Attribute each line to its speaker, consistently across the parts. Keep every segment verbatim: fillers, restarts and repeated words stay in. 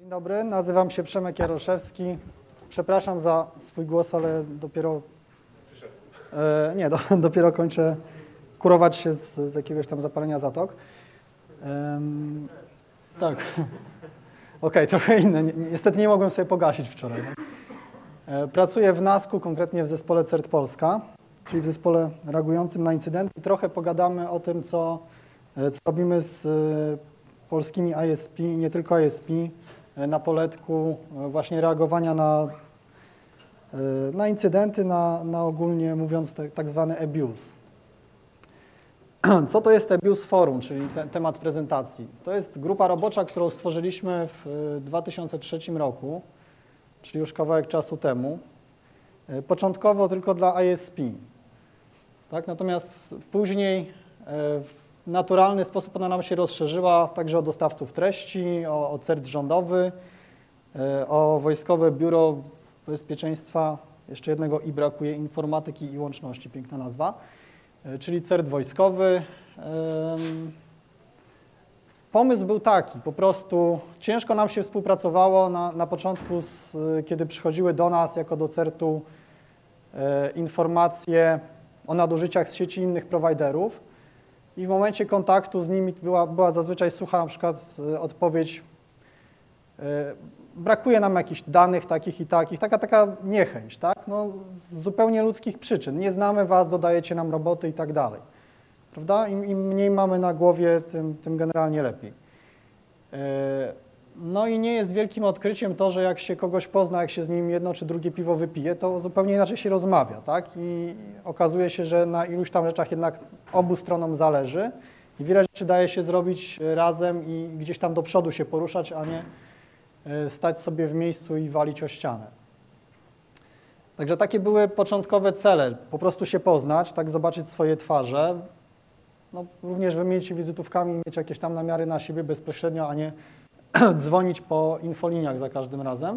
Speaker 1: Dzień dobry, nazywam się Przemek Jaroszewski. Przepraszam za swój głos, ale dopiero e, nie, do, dopiero kończę kurować się z, z jakiegoś tam zapalenia zatok. Ehm, tak, okej, okay, trochę inne. Ni niestety nie mogłem sobie pogasić wczoraj. E, pracuję w NASK-u, konkretnie w zespole CERT Polska, czyli w zespole reagującym na incydenty. Trochę pogadamy o tym, co, co robimy z e, polskimi I S P i nie tylko I S P, na poletku właśnie reagowania na, na incydenty, na, na ogólnie mówiąc tak, tak zwany abuse. Co to jest Abuse Forum, czyli ten temat prezentacji? To jest grupa robocza, którą stworzyliśmy w dwa tysiące trzecim roku, czyli już kawałek czasu temu. Początkowo tylko dla I S P. Tak? Natomiast później w naturalny sposób ona nam się rozszerzyła także o dostawców treści, o, o CERT rządowy, o Wojskowe Biuro Bezpieczeństwa, jeszcze jednego I brakuje, Informatyki i Łączności, piękna nazwa, czyli CERT wojskowy. Pomysł był taki, po prostu ciężko nam się współpracowało na, na początku, z, kiedy przychodziły do nas jako do CERT-u informacje o nadużyciach z sieci innych prowajderów. I w momencie kontaktu z nimi była, była zazwyczaj sucha na przykład odpowiedź, yy, brakuje nam jakichś danych takich i takich, taka taka niechęć, tak? No, z zupełnie ludzkich przyczyn. Nie znamy was, dodajecie nam roboty i tak dalej. Prawda? Im, im mniej mamy na głowie, tym, tym generalnie lepiej. Yy, no i nie jest wielkim odkryciem to, że jak się kogoś pozna, jak się z nim jedno czy drugie piwo wypije, to zupełnie inaczej się rozmawia, tak? I okazuje się, że na iluś tam rzeczach jednak obu stronom zależy i wiele rzeczy daje się zrobić razem i gdzieś tam do przodu się poruszać, a nie stać sobie w miejscu i walić o ścianę. Także takie były początkowe cele, po prostu się poznać, tak zobaczyć swoje twarze, no, również wymienić się wizytówkami i mieć jakieś tam namiary na siebie bezpośrednio, a nie dzwonić po infoliniach za każdym razem.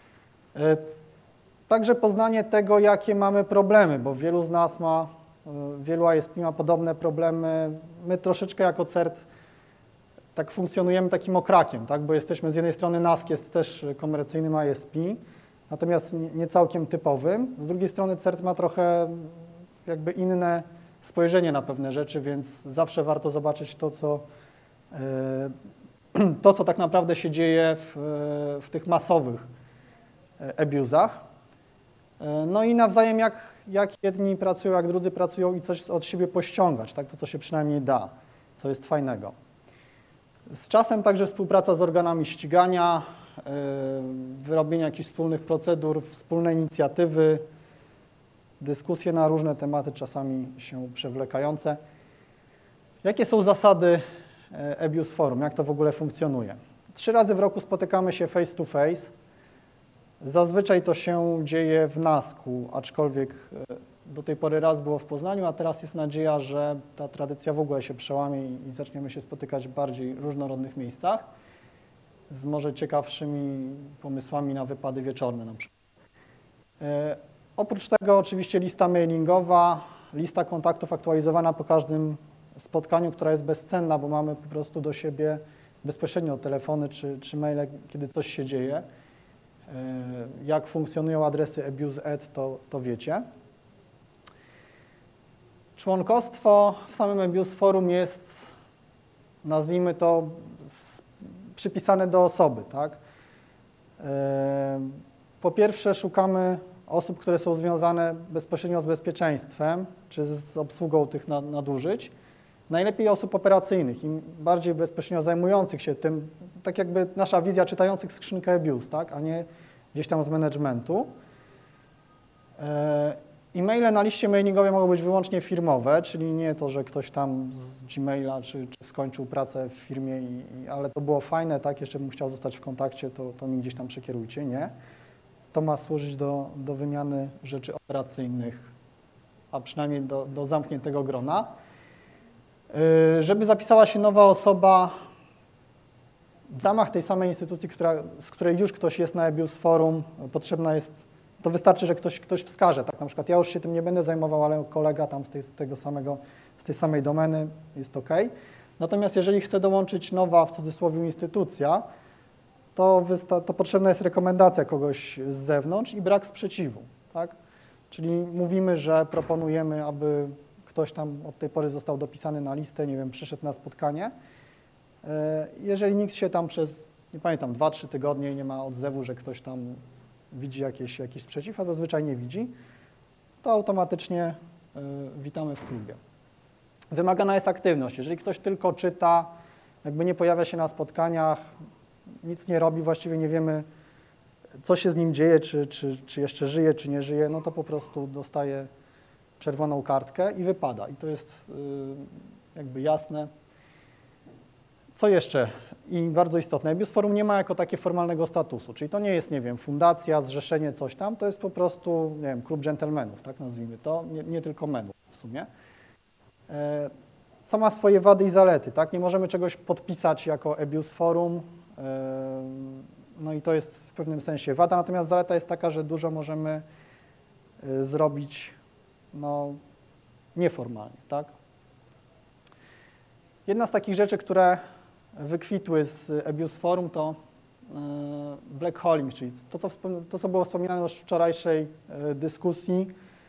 Speaker 1: Także poznanie tego, jakie mamy problemy, bo wielu z nas ma, wielu I S P ma podobne problemy. My troszeczkę jako CERT tak funkcjonujemy takim okrakiem, tak? Bo jesteśmy z jednej strony NASK jest też komercyjnym I S P, natomiast nie całkiem typowym. Z drugiej strony CERT ma trochę jakby inne spojrzenie na pewne rzeczy, więc zawsze warto zobaczyć to, co to, co tak naprawdę się dzieje w, w tych masowych abuzach. No i nawzajem jak, jak jedni pracują, jak drudzy pracują i coś od siebie pościągać, tak? To, co się przynajmniej da, co jest fajnego. Z czasem także współpraca z organami ścigania, wyrobienie jakichś wspólnych procedur, wspólne inicjatywy, dyskusje na różne tematy, czasami się przewlekające. Jakie są zasady Abuse Forum, jak to w ogóle funkcjonuje? Trzy razy w roku spotykamy się face to face. Zazwyczaj to się dzieje w NASK-u, aczkolwiek do tej pory raz było w Poznaniu, a teraz jest nadzieja, że ta tradycja w ogóle się przełamie i zaczniemy się spotykać w bardziej różnorodnych miejscach z może ciekawszymi pomysłami na wypady wieczorne na przykład. E, oprócz tego oczywiście lista mailingowa, lista kontaktów aktualizowana po każdym spotkaniu, która jest bezcenna, bo mamy po prostu do siebie bezpośrednio telefony czy, czy maile, kiedy coś się dzieje. Jak funkcjonują adresy abuse kropka e d, to, to wiecie. Członkostwo w samym Abuse Forum jest, nazwijmy to, przypisane do osoby, tak? Po pierwsze szukamy osób, które są związane bezpośrednio z bezpieczeństwem, czy z obsługą tych nadużyć. Najlepiej osób operacyjnych, im bardziej bezpośrednio zajmujących się tym, tak jakby nasza wizja czytających skrzynkę abuse, tak, a nie gdzieś tam z managementu. E-maile na liście mailingowej mogą być wyłącznie firmowe, czyli nie to, że ktoś tam z Gmaila czy, czy skończył pracę w firmie, i, i, ale to było fajne, tak, jeszcze bym chciał zostać w kontakcie, to, to mi gdzieś tam przekierujcie, nie. To ma służyć do, do wymiany rzeczy operacyjnych, a przynajmniej do, do zamkniętego grona. Żeby zapisała się nowa osoba w ramach tej samej instytucji, która, z której już ktoś jest na Abuse Forum, potrzebna jest, to wystarczy, że ktoś, ktoś wskaże, tak, na przykład ja już się tym nie będę zajmował, ale kolega tam z tej, z tego samego, z tej samej domeny jest OK. Natomiast jeżeli chce dołączyć nowa, w cudzysłowie, instytucja, to, to potrzebna jest rekomendacja kogoś z zewnątrz i brak sprzeciwu, tak? Czyli mówimy, że proponujemy, aby ktoś tam od tej pory został dopisany na listę, nie wiem, przyszedł na spotkanie. Jeżeli nikt się tam przez, nie pamiętam, dwa trzy tygodnie i nie ma odzewu, że ktoś tam widzi jakieś, jakiś sprzeciw, a zazwyczaj nie widzi, to automatycznie witamy w klubie. Wymagana jest aktywność. Jeżeli ktoś tylko czyta, jakby nie pojawia się na spotkaniach, nic nie robi, właściwie nie wiemy, co się z nim dzieje, czy, czy, czy jeszcze żyje, czy nie żyje, no to po prostu dostaje czerwoną kartkę i wypada. I to jest jakby jasne. Co jeszcze? I bardzo istotne, Ebius Forum nie ma jako takie formalnego statusu, czyli to nie jest, nie wiem, fundacja, zrzeszenie, coś tam, to jest po prostu, nie wiem, klub dżentelmenów, tak nazwijmy to, nie, nie tylko menów w sumie. Co ma swoje wady i zalety, tak? Nie możemy czegoś podpisać jako Ebius Forum, no i to jest w pewnym sensie wada, natomiast zaleta jest taka, że dużo możemy zrobić, no, nieformalnie, tak? Jedna z takich rzeczy, które wykwitły z Ebius Forum, to black holing, czyli to co, to, co było wspominane już w wczorajszej dyskusji.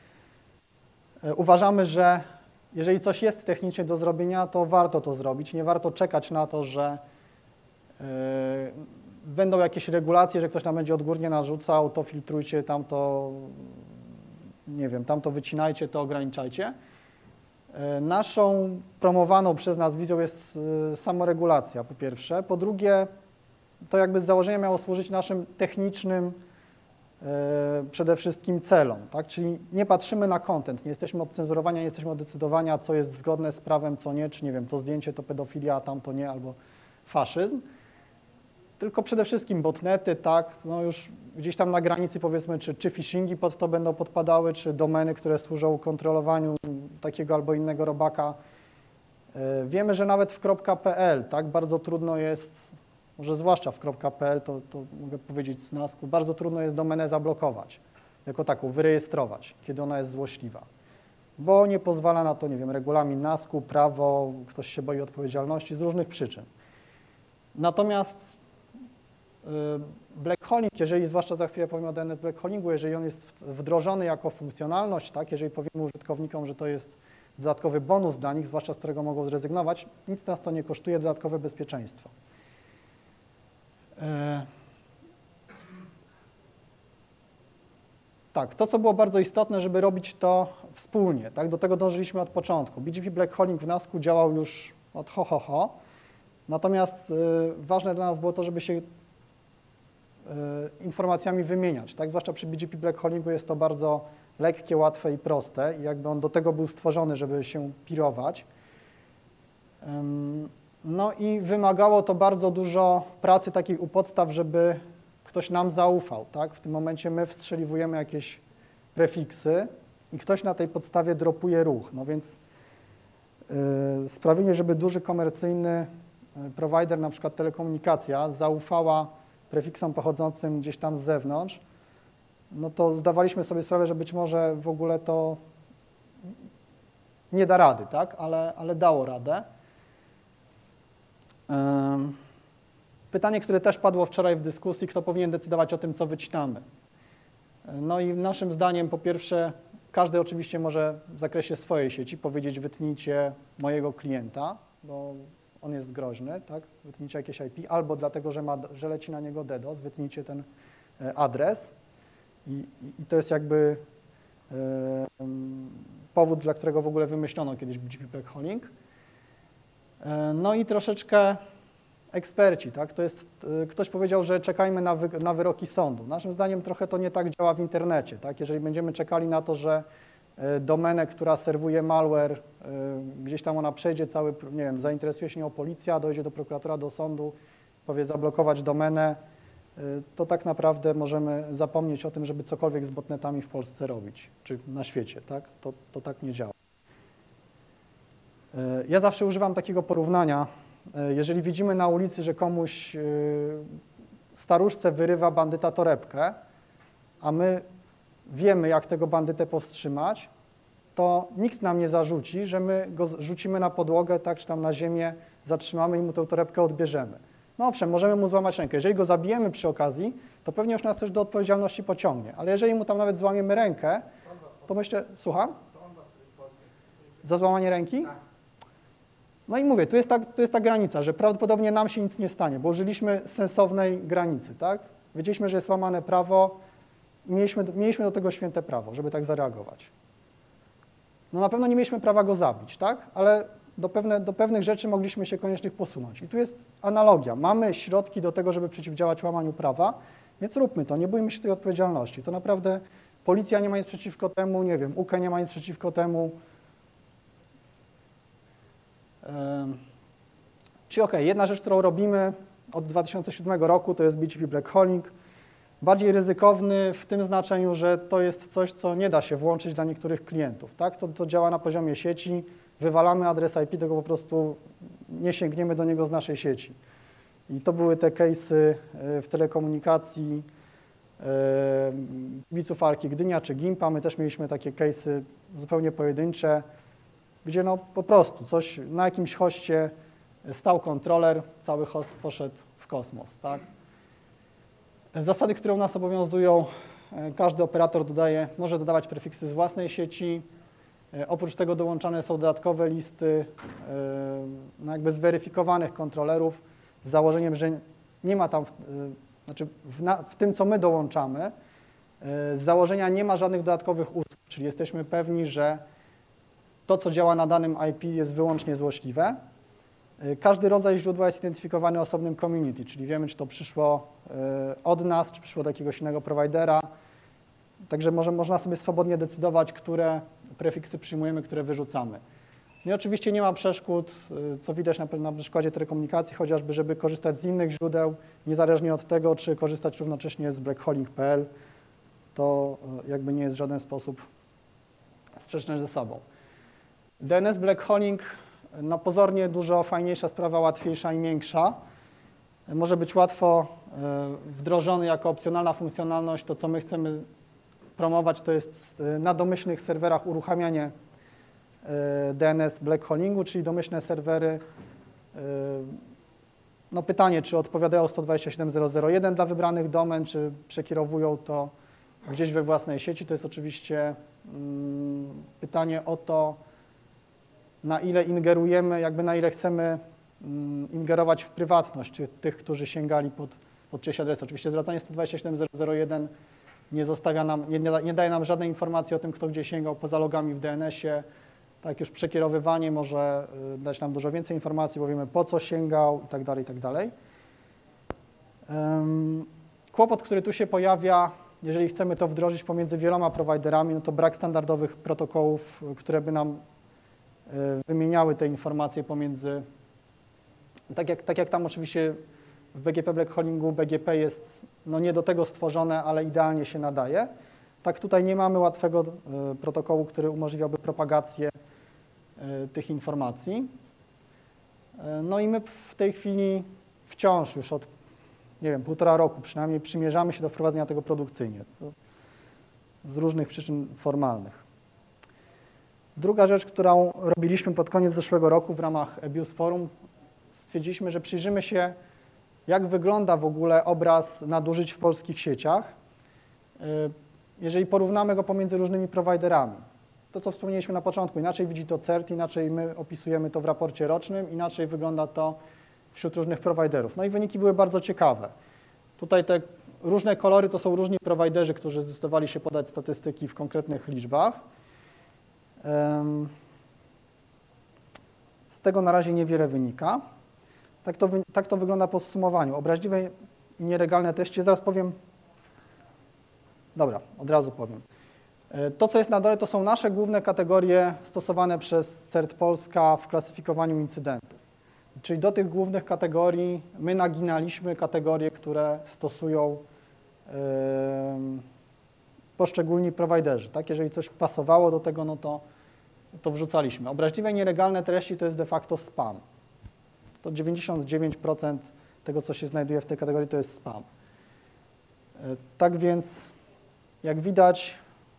Speaker 1: Uważamy, że jeżeli coś jest technicznie do zrobienia, to warto to zrobić. Nie warto czekać na to, że yy, będą jakieś regulacje, że ktoś nam będzie odgórnie narzucał, to filtrujcie, tamto, nie wiem, tamto wycinajcie, to ograniczajcie. Yy, naszą promowaną przez nas wizją jest yy, samoregulacja, po pierwsze. Po drugie, to jakby z założenia miało służyć naszym technicznym przede wszystkim celom, tak? Czyli nie patrzymy na content, nie jesteśmy od cenzurowania, nie jesteśmy od decydowania, co jest zgodne z prawem, co nie, czy nie wiem, to zdjęcie to pedofilia, a tamto nie, albo faszyzm, tylko przede wszystkim botnety, tak, no już gdzieś tam na granicy powiedzmy, czy, czy phishingi pod to będą podpadały, czy domeny, które służą kontrolowaniu takiego albo innego robaka. Wiemy, że nawet w .pl, tak, bardzo trudno jest, może zwłaszcza w .pl, to, to mogę powiedzieć z nasku, bardzo trudno jest domenę zablokować, jako taką, wyrejestrować, kiedy ona jest złośliwa, bo nie pozwala na to, nie wiem, regulamin nasku, prawo, ktoś się boi odpowiedzialności z różnych przyczyn. Natomiast y, black holing, jeżeli, zwłaszcza za chwilę powiem o D N S black holingu, jeżeli on jest wdrożony jako funkcjonalność, tak, jeżeli powiemy użytkownikom, że to jest dodatkowy bonus dla nich, zwłaszcza z którego mogą zrezygnować, nic nas to nie kosztuje, dodatkowe bezpieczeństwo. Tak, to co było bardzo istotne, żeby robić to wspólnie, tak, do tego dążyliśmy od początku. B G P Black Holing w nasku działał już od ho, ho, ho, natomiast y, ważne dla nas było to, żeby się y, informacjami wymieniać, tak, zwłaszcza przy B G P Black Holingu jest to bardzo lekkie, łatwe i proste i jakby on do tego był stworzony, żeby się pirować. Ym, No i wymagało to bardzo dużo pracy takiej u podstaw, żeby ktoś nam zaufał, tak? W tym momencie my wstrzeliwujemy jakieś prefiksy i ktoś na tej podstawie dropuje ruch. No więc yy, sprawienie, żeby duży komercyjny prowajder, na przykład telekomunikacja, zaufała prefiksom pochodzącym gdzieś tam z zewnątrz, no to zdawaliśmy sobie sprawę, że być może w ogóle to nie da rady, tak? Ale, ale dało radę. Pytanie, które też padło wczoraj w dyskusji, kto powinien decydować o tym, co wycinamy. No i naszym zdaniem, po pierwsze, każdy oczywiście może w zakresie swojej sieci powiedzieć, wytnijcie mojego klienta, bo on jest groźny, tak? Wytnijcie jakieś I P, albo dlatego, że, ma, że leci na niego DDoS, wytnijcie ten adres i, i to jest jakby y, powód, dla którego w ogóle wymyślono kiedyś B G P Black Holing. No i troszeczkę eksperci, tak? To jest, ktoś powiedział, że czekajmy na, wy, na wyroki sądu. Naszym zdaniem trochę to nie tak działa w internecie, tak? Jeżeli będziemy czekali na to, że domenę, która serwuje malware, gdzieś tam ona przejdzie cały, nie wiem, zainteresuje się nią policja, dojdzie do prokuratora, do sądu, powie zablokować domenę, to tak naprawdę możemy zapomnieć o tym, żeby cokolwiek z botnetami w Polsce robić, czy na świecie, tak? To, to tak nie działa. Ja zawsze używam takiego porównania. Jeżeli widzimy na ulicy, że komuś staruszce wyrywa bandyta torebkę, a my wiemy, jak tego bandytę powstrzymać, to nikt nam nie zarzuci, że my go rzucimy na podłogę, tak, czy tam na ziemię, zatrzymamy i mu tę torebkę odbierzemy. No owszem, możemy mu złamać rękę. Jeżeli go zabijemy przy okazji, to pewnie już nas też do odpowiedzialności pociągnie. Ale jeżeli mu tam nawet złamiemy rękę, to myślę, słucham? Za złamanie ręki? No i mówię, tu jest, ta, tu jest ta granica, że prawdopodobnie nam się nic nie stanie, bo użyliśmy sensownej granicy, tak? Wiedzieliśmy, że jest łamane prawo i mieliśmy, mieliśmy do tego święte prawo, żeby tak zareagować. No na pewno nie mieliśmy prawa go zabić, tak? Ale do, pewne, do pewnych rzeczy mogliśmy się koniecznie posunąć. I tu jest analogia. Mamy środki do tego, żeby przeciwdziałać łamaniu prawa, więc róbmy to, nie bójmy się tej odpowiedzialności. To naprawdę policja nie ma nic przeciwko temu, nie wiem, U K E nie ma nic przeciwko temu. Czyli okej, okay, jedna rzecz, którą robimy od dwa tysiące siódmego roku, to jest B G P Black Holing. Bardziej ryzykowny w tym znaczeniu, że to jest coś, co nie da się włączyć dla niektórych klientów. Tak? To, to działa na poziomie sieci, wywalamy adres I P, tylko po prostu nie sięgniemy do niego z naszej sieci. I to były te case'y w telekomunikacji kibiców Arki Gdynia czy Gimpa. My też mieliśmy takie case'y zupełnie pojedyncze, gdzie no po prostu coś na jakimś hoście stał kontroler, cały host poszedł w kosmos. Tak? Zasady, które u nas obowiązują, każdy operator dodaje, może dodawać prefiksy z własnej sieci. Oprócz tego dołączane są dodatkowe listy no jakby zweryfikowanych kontrolerów z założeniem, że nie ma tam, znaczy w, na, w tym, co my dołączamy, z założenia nie ma żadnych dodatkowych usług, czyli jesteśmy pewni, że to, co działa na danym I P, jest wyłącznie złośliwe. Każdy rodzaj źródła jest identyfikowany osobnym community, czyli wiemy, czy to przyszło od nas, czy przyszło od jakiegoś innego prowajdera. Także może, można sobie swobodnie decydować, które prefiksy przyjmujemy, które wyrzucamy. No i oczywiście nie ma przeszkód, co widać na, na przykładzie telekomunikacji, chociażby, żeby korzystać z innych źródeł, niezależnie od tego, czy korzystać równocześnie z blackholing kropka p l. To jakby nie jest w żaden sposób sprzeczne ze sobą. D N S blackholing, no pozornie dużo fajniejsza sprawa, łatwiejsza i miększa. Może być łatwo wdrożony jako opcjonalna funkcjonalność. To, co my chcemy promować, to jest na domyślnych serwerach uruchamianie D N S blackholingu, czyli domyślne serwery. No pytanie, czy odpowiadają sto dwadzieścia siedem zero zero jeden dla wybranych domen, czy przekierowują to gdzieś we własnej sieci. To jest oczywiście mm, pytanie o to, na ile ingerujemy, jakby na ile chcemy mm, ingerować w prywatność tych, którzy sięgali pod, pod czyjeś adresy. Oczywiście zwracanie sto dwadzieścia siedem zero zero jeden nie zostawia nam, nie, nie daje nam żadnej informacji o tym, kto gdzie sięgał poza logami w D N S ie. Tak już przekierowywanie może dać nam dużo więcej informacji, bo wiemy, po co sięgał i tak dalej, i tak dalej. Kłopot, który tu się pojawia, jeżeli chcemy to wdrożyć pomiędzy wieloma prowajderami, no to brak standardowych protokołów, które by nam wymieniały te informacje pomiędzy, tak jak, tak jak tam oczywiście w B G P Blackholingu B G P jest no nie do tego stworzone, ale idealnie się nadaje. Tak tutaj nie mamy łatwego y, protokołu, który umożliwiałby propagację y, tych informacji. Y, no i my w tej chwili wciąż już od, nie wiem, półtora roku przynajmniej przymierzamy się do wprowadzenia tego produkcyjnie. To z różnych przyczyn formalnych. Druga rzecz, którą robiliśmy pod koniec zeszłego roku w ramach Abuse Forum, stwierdziliśmy, że przyjrzymy się, jak wygląda w ogóle obraz nadużyć w polskich sieciach, jeżeli porównamy go pomiędzy różnymi prowajderami. To, co wspomnieliśmy na początku, inaczej widzi to C E R T, inaczej my opisujemy to w raporcie rocznym, inaczej wygląda to wśród różnych prowajderów. No i wyniki były bardzo ciekawe. Tutaj te różne kolory to są różni prowajderzy, którzy zdecydowali się podać statystyki w konkretnych liczbach. Z tego na razie niewiele wynika. Tak to, tak to wygląda po zsumowaniu. Obraźliwe i nielegalne treści, zaraz powiem. Dobra, od razu powiem. To, co jest na dole, to są nasze główne kategorie stosowane przez C E R T Polska w klasyfikowaniu incydentów. Czyli do tych głównych kategorii my naginaliśmy kategorie, które stosują yy, poszczególni prowajderzy. Tak? Jeżeli coś pasowało do tego, no to, to wrzucaliśmy. Obraźliwe i nielegalne treści to jest de facto spam. To dziewięćdziesiąt dziewięć procent tego, co się znajduje w tej kategorii, to jest spam. Tak więc, jak widać,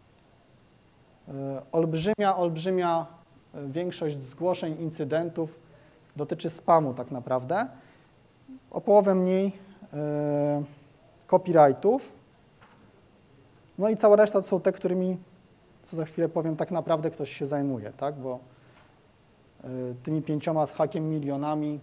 Speaker 1: olbrzymia, olbrzymia większość zgłoszeń incydentów dotyczy spamu tak naprawdę. o połowę mniej e, copyrightów. No i cała reszta to są te, którymi, co za chwilę powiem, tak naprawdę ktoś się zajmuje, tak? Bo e, tymi pięcioma z hakiem milionami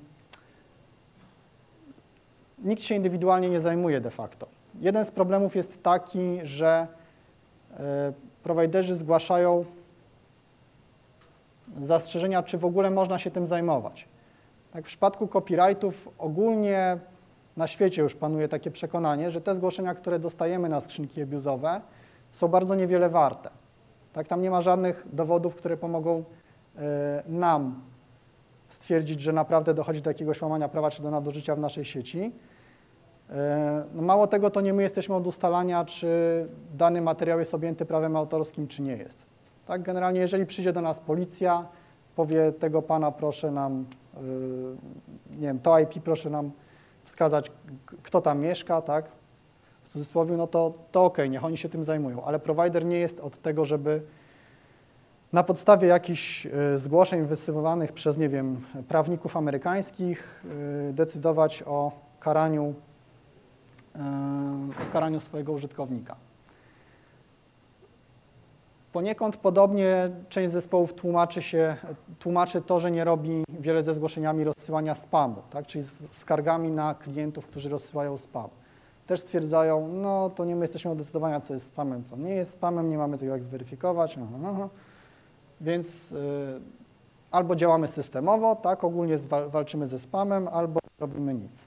Speaker 1: nikt się indywidualnie nie zajmuje de facto. Jeden z problemów jest taki, że e, prowajderzy zgłaszają zastrzeżenia, czy w ogóle można się tym zajmować. Tak, w przypadku copyrightów ogólnie na świecie już panuje takie przekonanie, że te zgłoszenia, które dostajemy na skrzynki abuse'owe, są bardzo niewiele warte. Tak, tam nie ma żadnych dowodów, które pomogą y, nam stwierdzić, że naprawdę dochodzi do jakiegoś łamania prawa czy do nadużycia w naszej sieci. Y, no mało tego, to nie my jesteśmy od ustalania, czy dany materiał jest objęty prawem autorskim, czy nie jest. Tak, generalnie jeżeli przyjdzie do nas policja, powie tego pana proszę nam, yy, nie wiem, to I P proszę nam wskazać, kto tam mieszka, tak, w cudzysłowie, no to, to okej, niech oni się tym zajmują, ale prowajder nie jest od tego, żeby na podstawie jakichś yy, zgłoszeń wysyłanych przez, nie wiem, prawników amerykańskich yy, decydować o karaniu, yy, o karaniu swojego użytkownika. Poniekąd podobnie część zespołów tłumaczy, się, tłumaczy to, że nie robi wiele ze zgłoszeniami rozsyłania spamu, tak? Czyli z skargami na klientów, którzy rozsyłają spam. Też stwierdzają, no to nie my jesteśmy od decydowania, co jest spamem, co nie jest spamem, nie mamy tego jak zweryfikować, aha, aha. Więc y, albo działamy systemowo, tak, ogólnie zwal, walczymy ze spamem, albo robimy nic.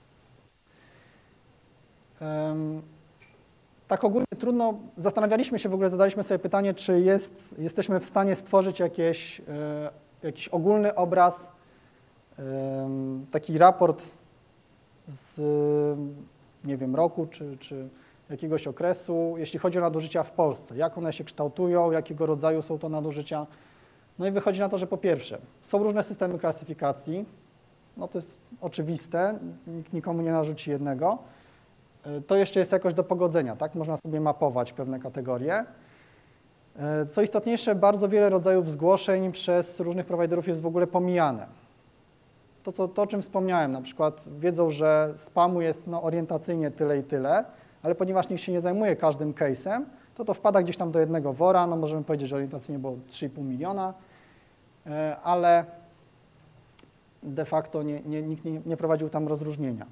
Speaker 1: Um, Tak ogólnie trudno, zastanawialiśmy się, w ogóle zadaliśmy sobie pytanie, czy jest, jesteśmy w stanie stworzyć jakieś, e, jakiś ogólny obraz, e, taki raport z, nie wiem, roku czy, czy jakiegoś okresu, jeśli chodzi o nadużycia w Polsce, jak one się kształtują, jakiego rodzaju są to nadużycia. No i wychodzi na to, że po pierwsze, są różne systemy klasyfikacji, no to jest oczywiste, nikt nikomu nie narzuci jednego. To jeszcze jest jakoś do pogodzenia, tak? Można sobie mapować pewne kategorie. Co istotniejsze, bardzo wiele rodzajów zgłoszeń przez różnych prowajderów jest w ogóle pomijane. To, co, to o czym wspomniałem, na przykład wiedzą, że spamu jest no, orientacyjnie tyle i tyle, ale ponieważ nikt się nie zajmuje każdym case'em, to to wpada gdzieś tam do jednego wora, no możemy powiedzieć, że orientacyjnie było trzy i pół miliona, ale de facto nie, nie, nikt nie, nie prowadził tam rozróżnienia.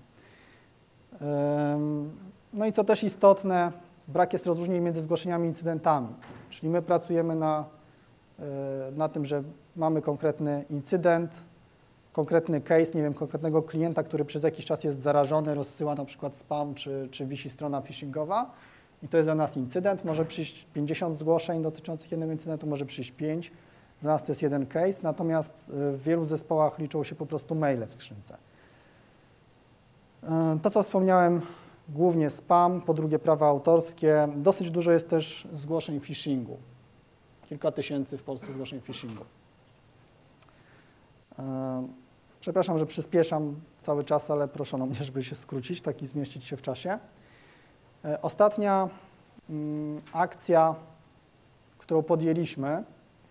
Speaker 1: No i co też istotne, brak jest rozróżnień między zgłoszeniami i incydentami. Czyli my pracujemy na, na tym, że mamy konkretny incydent, konkretny case, nie wiem, konkretnego klienta, który przez jakiś czas jest zarażony, rozsyła na przykład spam, czy, czy wisi strona phishingowa i to jest dla nas incydent. Może przyjść pięćdziesiąt zgłoszeń dotyczących jednego incydentu, może przyjść pięć. Dla nas to jest jeden case, natomiast w wielu zespołach liczą się po prostu maile w skrzynce. To, co wspomniałem, głównie spam, po drugie prawa autorskie. Dosyć dużo jest też zgłoszeń phishingu. Kilka tysięcy w Polsce zgłoszeń phishingu. Przepraszam, że przyspieszam cały czas, ale proszono mnie, żeby się skrócić, tak i zmieścić się w czasie. Ostatnia akcja, którą podjęliśmy,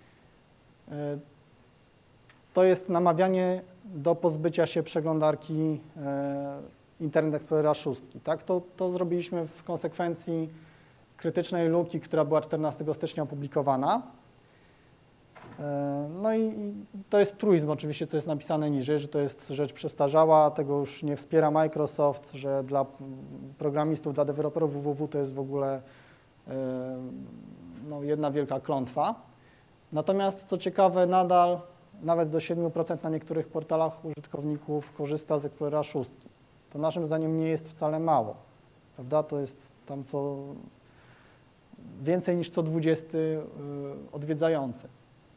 Speaker 1: to jest namawianie do pozbycia się przeglądarki Internet Explorera sześć. Tak? To, to zrobiliśmy w konsekwencji krytycznej luki, która była czternastego stycznia opublikowana. No i, i to jest truizm oczywiście, co jest napisane niżej, że to jest rzecz przestarzała, tego już nie wspiera Microsoft, że dla programistów, dla deweloperów W W W to jest w ogóle no, jedna wielka klątwa. Natomiast co ciekawe, nadal nawet do siedmiu procent na niektórych portalach użytkowników korzysta z Explorera sześć. To naszym zdaniem nie jest wcale mało, prawda? To jest tam co więcej niż co dwudziesty odwiedzający.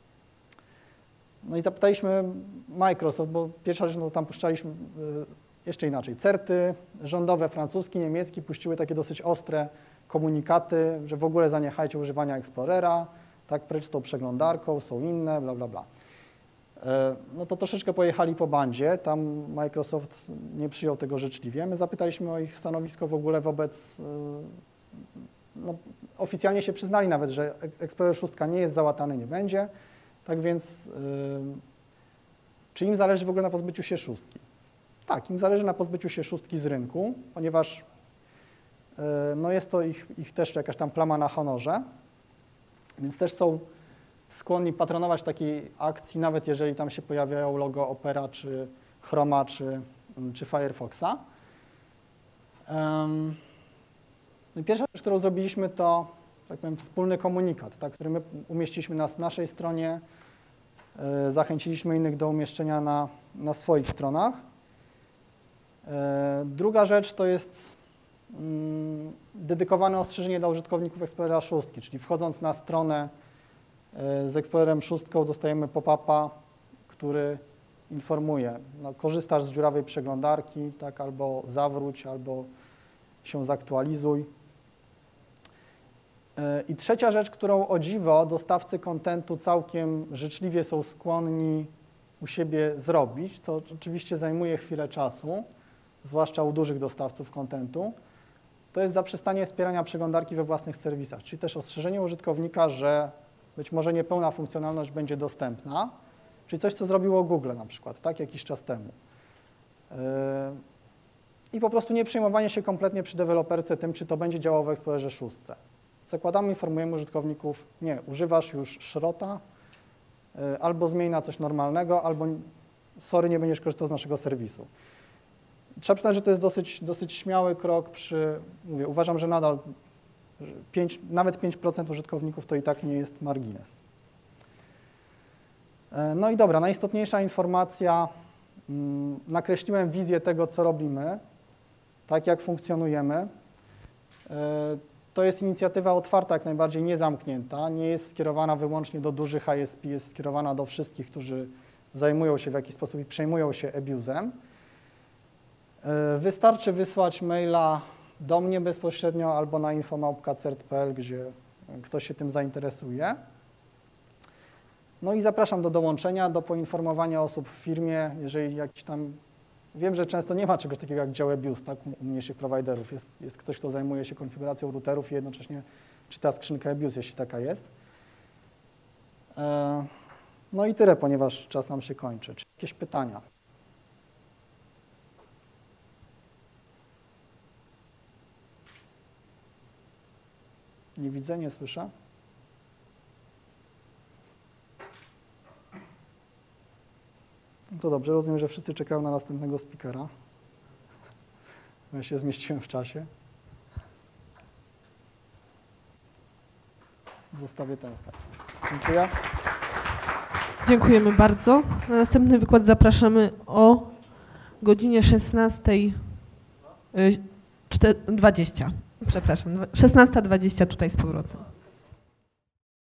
Speaker 1: No i zapytaliśmy Microsoft, bo pierwsza rzecz, no tam puszczaliśmy jeszcze inaczej. Certy rządowe, francuski, niemiecki puściły takie dosyć ostre komunikaty, że w ogóle zaniechajcie używania Explorera, tak, precz z tą przeglądarką, są inne, bla, bla, bla. No to troszeczkę pojechali po bandzie, tam Microsoft nie przyjął tego życzliwie. My zapytaliśmy o ich stanowisko w ogóle wobec, no, oficjalnie się przyznali nawet, że Explorer sześć nie jest załatany, nie będzie, tak więc czy im zależy w ogóle na pozbyciu się szóstki? Tak, im zależy na pozbyciu się szóstki z rynku, ponieważ no jest to ich, ich też jakaś tam plama na honorze, więc też są skłonni patronować takiej akcji, nawet jeżeli tam się pojawiają logo Opera, czy Chroma, czy, czy Firefoxa. Um, pierwsza rzecz, którą zrobiliśmy, to tak powiem, wspólny komunikat, tak, który my umieściliśmy na naszej stronie, e, zachęciliśmy innych do umieszczenia na, na swoich stronach. E, druga rzecz to jest mm, dedykowane ostrzeżenie dla użytkowników Explorera szóst, czyli wchodząc na stronę e, z Explorerem szóst dostajemy pop-upa, który informuje, no, korzystasz z dziurawej przeglądarki, tak, albo zawróć, albo się zaktualizuj. I trzecia rzecz, którą o dziwo dostawcy kontentu całkiem życzliwie są skłonni u siebie zrobić, co oczywiście zajmuje chwilę czasu, zwłaszcza u dużych dostawców kontentu, to jest zaprzestanie wspierania przeglądarki we własnych serwisach, czyli też ostrzeżenie użytkownika, że być może niepełna funkcjonalność będzie dostępna, czyli coś, co zrobiło Google na przykład, tak, jakiś czas temu. I po prostu nie przejmowanie się kompletnie przy deweloperce tym, czy to będzie działało w Explorerze szóst. Zakładamy, informujemy użytkowników, nie, używasz już szrota, albo zmień na coś normalnego, albo sorry, nie będziesz korzystał z naszego serwisu. Trzeba przyznać, że to jest dosyć, dosyć śmiały krok przy, mówię, uważam, że nadal pięć, nawet pięć procent użytkowników to i tak nie jest margines. No i dobra, najistotniejsza informacja, nakreśliłem wizję tego, co robimy, tak jak funkcjonujemy. To jest inicjatywa otwarta, jak najbardziej nie zamknięta, nie jest skierowana wyłącznie do dużych I S P, jest skierowana do wszystkich, którzy zajmują się w jakiś sposób i przejmują się abusem. Wystarczy wysłać maila do mnie bezpośrednio albo na info małpka cert kropka p l, gdzie ktoś się tym zainteresuje. No i zapraszam do dołączenia, do poinformowania osób w firmie, jeżeli jakiś tam, wiem, że często nie ma czegoś takiego jak dział abuse, tak, u mniejszych prowajderów. Jest, jest ktoś, kto zajmuje się konfiguracją routerów i jednocześnie czyta skrzynkę abuse, jeśli taka jest. No i tyle, ponieważ czas nam się kończy. Czy jakieś pytania? Nie widzę, nie słyszę. No to dobrze, rozumiem, że wszyscy czekają na następnego speakera. Ja się zmieściłem w czasie. Zostawię ten slajd. Dziękuję.
Speaker 2: Dziękujemy bardzo. Na następny wykład zapraszamy o godzinie szesnasta dwadzieścia. Przepraszam, szesnasta dwadzieścia tutaj z powrotem.